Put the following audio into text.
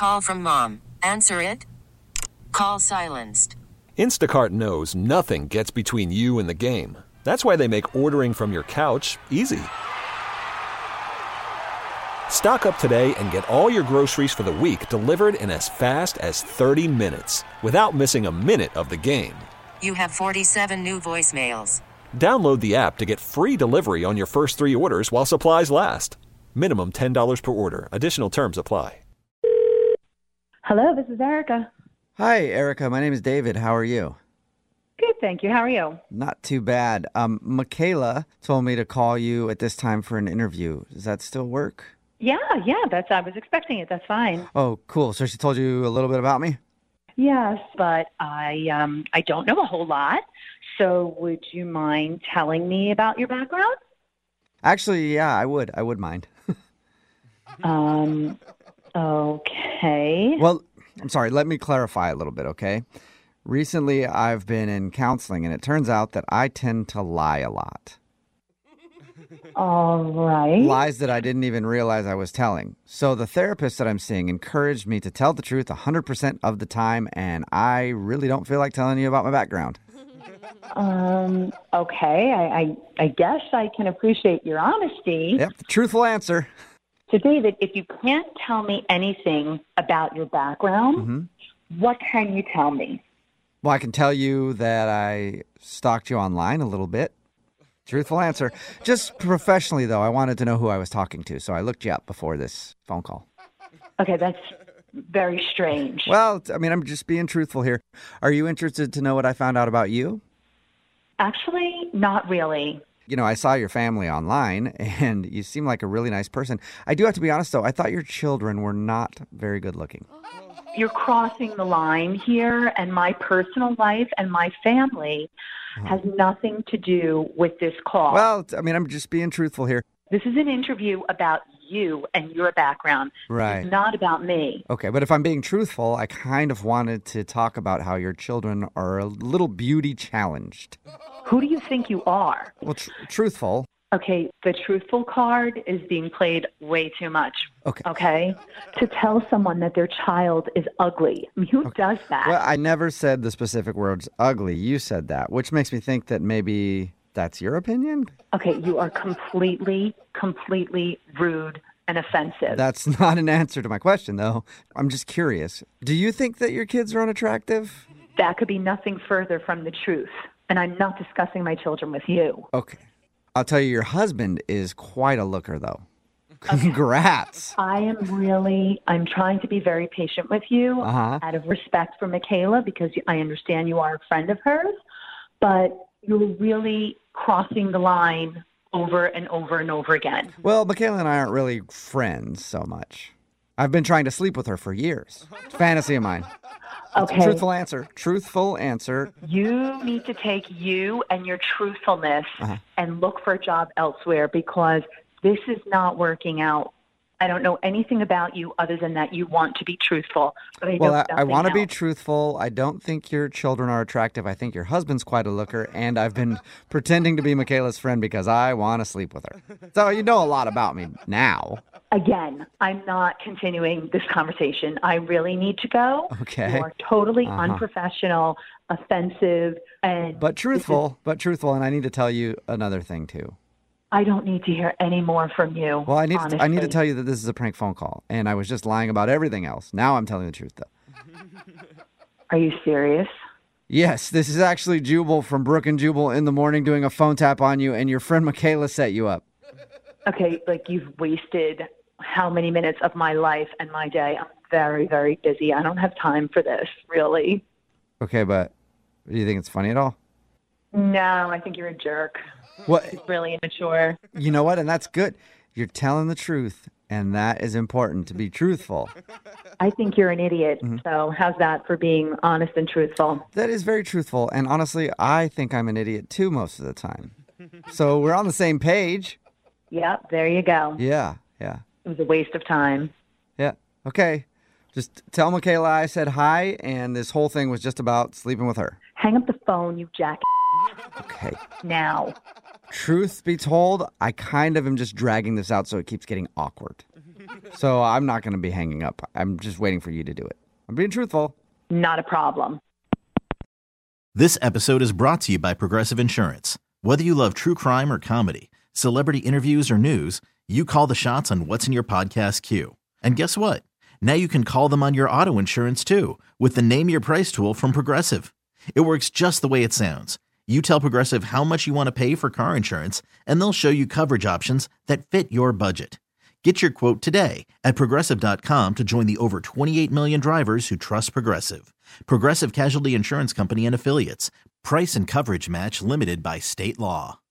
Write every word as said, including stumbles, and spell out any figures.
Call from mom. Answer it. Call silenced. Instacart knows nothing gets between you and the game. That's why they make ordering from your couch easy. Stock up today and get all your groceries for the week delivered in as fast as thirty minutes without missing a minute of the game. You have forty-seven new voicemails. Download the app to get free delivery on your first three orders while supplies last. Minimum ten dollars per order. Additional terms apply. Hello, this is Erica. Hi, Erica. My name is David. How are you? Good, thank you. How are you? Not too bad. Um, Michaela told me to call you at this time for an interview. Does that still work? Yeah, yeah, that's I was expecting it. That's fine. Oh, cool. So she told you a little bit about me? Yes, but I um I don't know a whole lot. So would you mind telling me about your background? Actually, yeah, I would. I would mind. um okay. Well, I'm sorry. Let me clarify a little bit, okay? Recently, I've been in counseling, and it turns out that I tend to lie a lot. All right. Lies that I didn't even realize I was telling. So the therapist that I'm seeing encouraged me to tell the truth one hundred percent of the time, and I really don't feel like telling you about my background. Um, okay. I, I, I guess I can appreciate your honesty. Yep, the truthful answer. So, David, if you can't tell me anything about your background, Mm-hmm. what can you tell me? Well, I can tell you that I stalked you online a little bit. Truthful answer. Just professionally, though, I wanted to know who I was talking to, so I looked you up before this phone call. Okay, that's very strange. Well, I mean, I'm just being truthful here. Are you interested to know what I found out about you? Actually, not really. You know, I saw your family online, and you seem like a really nice person. I do have to be honest, though. I thought your children were not very good looking. You're crossing the line here, and my personal life and my family has nothing to do with this call. Well, I mean, I'm just being truthful here. This is an interview about you and your background. Right. It's not about me. Okay, but if I'm being truthful, I kind of wanted to talk about how your children are a little beauty challenged. Who do you think you are? Well, tr- truthful. Okay, the truthful card is being played way too much. Okay. Okay? To tell someone that their child is ugly. I mean, who Okay. does that? Well, I never said the specific words ugly. You said that, which makes me think that maybe that's your opinion? Okay, you are completely, completely rude and offensive. That's not an answer to my question, though. I'm just curious. Do you think that your kids are unattractive? That could be nothing further from the truth. And I'm not discussing my children with you. Okay. I'll tell you, your husband is quite a looker, though. Congrats. I am really, I'm trying to be very patient with you Uh-huh. out of respect for Michaela because I understand you are a friend of hers, but you're really crossing the line over and over and over again. Well, Michaela and I aren't really friends so much. I've been trying to sleep with her for years. It's a fantasy of mine. Okay. Truthful answer. Truthful answer. You need to take you and your truthfulness Uh-huh. and look for a job elsewhere because this is not working out. I don't know anything about you other than that you want to be truthful. But I Well, know I, I nothing want to be else. truthful. I don't think your children are attractive. I think your husband's quite a looker, and I've been pretending to be Michaela's friend because I want to sleep with her. So you know a lot about me now. Again, I'm not continuing this conversation. I really need to go. Okay. You are totally Uh-huh. unprofessional, offensive, and But this is- truthful, but truthful, and I need to tell you another thing, too. I don't need to hear any more from you. Well, I need to, I need to honestly. tell you that this is a prank phone call, and I was just lying about everything else. Now I'm telling the truth, though. Are you serious? Yes, this is actually Jubal from Brook and Jubal in the morning doing a phone tap on you, and your friend Michaela set you up. Okay, like you've wasted how many minutes of my life and my day. I'm very, very busy. I don't have time for this, really. Okay, but do you think it's funny at all? No, I think you're a jerk. What? It's really immature. You know what? And that's good. You're telling the truth, and that is important, to be truthful. I think you're an idiot. Mm-hmm. So how's that for being honest and truthful? That is very truthful, and honestly, I think I'm an idiot too most of the time. So we're on the same page. Yep, there you go. Yeah, yeah, It was a waste of time. yeah. Okay. Just tell Michaela I said hi, and this whole thing was just about sleeping with her. Hang up the phone, you jack Okay. now. Truth be told, I kind of am just dragging this out so it keeps getting awkward. So I'm not going to be hanging up. I'm just waiting for you to do it. I'm being truthful. Not a problem. This episode is brought to you by Progressive Insurance. Whether you love true crime or comedy, celebrity interviews or news, you call the shots on what's in your podcast queue. And guess what? Now you can call them on your auto insurance too with the Name Your Price tool from Progressive. It works just the way it sounds. You tell Progressive how much you want to pay for car insurance, and they'll show you coverage options that fit your budget. Get your quote today at Progressive dot com to join the over twenty-eight million drivers who trust Progressive. Progressive Casualty Insurance Company and Affiliates. Price and coverage match limited by state law.